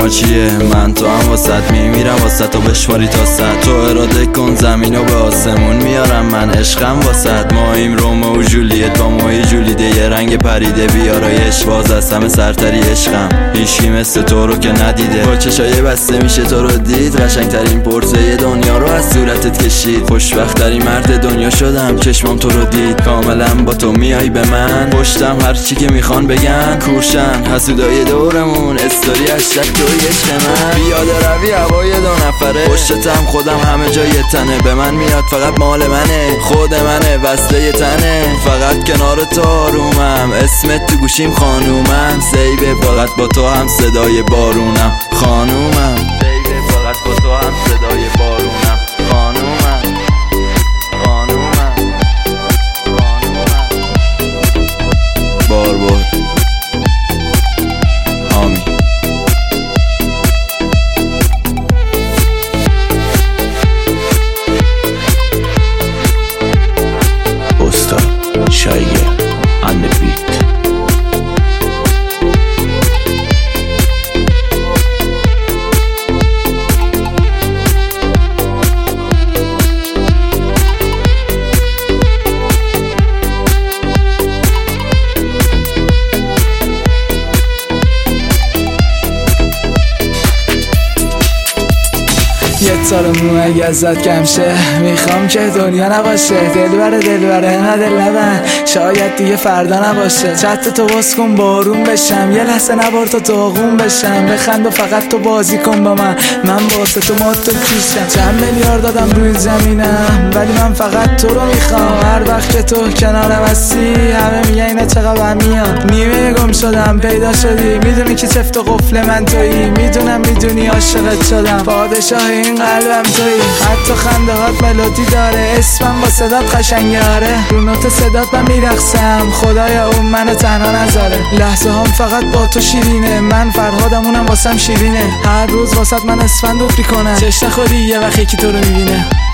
ما چیه؟ من تو هم واسط میمیرم واسط تو بشماری تا صد. تو اراده کن زمینو به آسمون میارم من عشقم واسط. ماییم رومو و جولیت با موی جولیده یه رنگ پریده بیارایش باز از همه سرتری عشقم. هیچکی مثل تو رو که ندیده با چشای بسته میشه تو رو دید. قشنگترین پرسه دنیا رو از صورتت کشید. خوشبخت‌ترین مرد دنیا شدم چشمام تو رو دید. کاملا با تو میای به من پشتم هر چی که میخوان بگن. کورشن حسودای دورمون استوری هشتگ توی عشق من. پیاده روی هوای دو نفره پشتم خودم همه جای تنه. به من میاد فقط مال منه خود منه وصله تنه. فقط کنار تو آرومم اسمت تو گوشیم خانومم. سیبه فقط با تو هم صدای بارونم خانومم. سیبه فقط با تو هم صدای بارونم خانومم خانومم خانومم. بار هامی استاد شایگه on the beat. یه تارمون اگه ازت کم شه میخوام که دنیا نباشه. دلبره نه دل نبن شاید دیگه فردا نباشه. چت تو باز کن بارون بشم یه لحظه نبار تو داغون بشم. بخند و فقط تو بازی کن با من واسه تو مات کیشم. چند میلیارد دادم روی زمینم ولی من فقط تو رو میخوام. هر وقت که تو کنارم هستی همه میگن اینا چقدر میان. نیمه گم شدم پیدا شدی میدونی که چفت و قفل من تویی. میدونی عاشقت شدم پادشاه این قلبم تویی. حتی خنده هات ملودی داره اسمم با صدات قشنگاره. رو نوت صدات من میرقصم خدایا اون منو تنها نذاره. لحظه هم فقط با تو شیرینه من فرهادم اونم واسم شیرینه. هر روز واسط من اسفندوت میکنه چش نخوری یه وقتی که تو رو میبینه.